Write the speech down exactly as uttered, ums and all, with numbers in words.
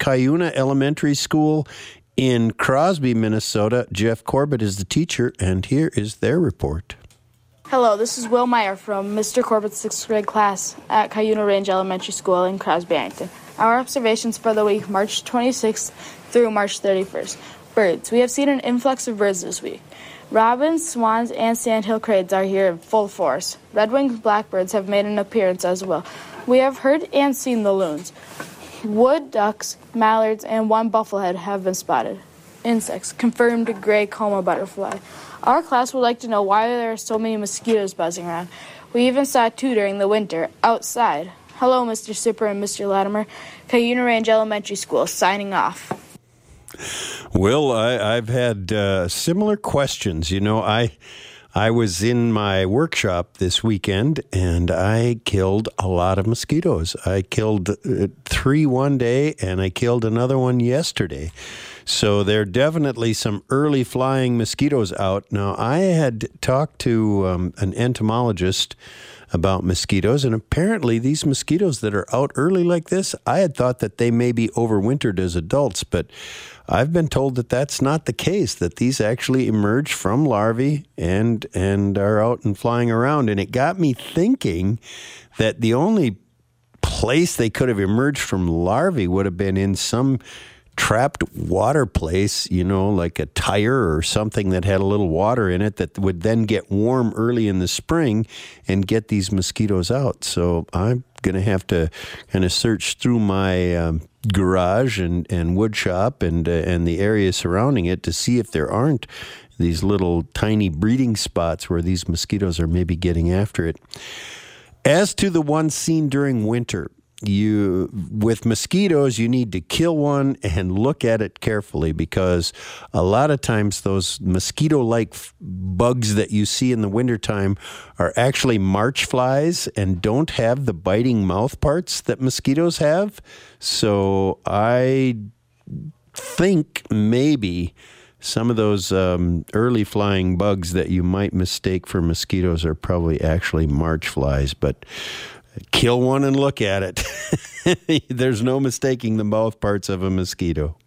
Cuyuna Elementary School in Crosby, Minnesota. Jeff Corbett is the teacher, and here is their report. Hello, this is Will Meyer from Mister Corbett's sixth grade class at Cuyuna Range Elementary School in Crosby, Yankton. Our observations for the week, March twenty-sixth through March thirty-first. Birds. We have seen an influx of birds this week. Robins, swans, and sandhill cranes are here in full force. Red-winged blackbirds have made an appearance as well. We have heard and seen the loons. Wood ducks, mallards, and one bufflehead have been spotted. Insects. Confirmed gray coma butterfly. Our class would like to know why there are so many mosquitoes buzzing around. We even saw two during the winter, outside. Hello, Mister Sipper and Mister Latimer. Cuyuna Range Elementary School, signing off. Will, I, I've had uh, similar questions. You know, I I was in my workshop this weekend, and I killed a lot of mosquitoes. I killed uh, three one day, and I killed another one yesterday. So there are definitely some early flying mosquitoes out. Now, I had talked to um, an entomologist about mosquitoes, and apparently these mosquitoes that are out early like this, I had thought that they may be overwintered as adults, but I've been told that that's not the case, that these actually emerge from larvae and and are out and flying around. And it got me thinking that the only place they could have emerged from larvae would have been in some trapped water place, you know, like a tire or something that had a little water in it that would then get warm early in the spring and get these mosquitoes out. So I'm going to have to kind of search through my um, garage and, and wood shop and, uh, and the area surrounding it to see if there aren't these little tiny breeding spots where these mosquitoes are maybe getting after it. As to the ones seen during winter, You, with mosquitoes, you need to kill one and look at it carefully, because a lot of times those mosquito-like f- bugs that you see in the wintertime are actually march flies and don't have the biting mouth parts that mosquitoes have. So I think maybe some of those um, early flying bugs that you might mistake for mosquitoes are probably actually march flies, but kill one and look at it. There's no mistaking the mouth parts of a mosquito.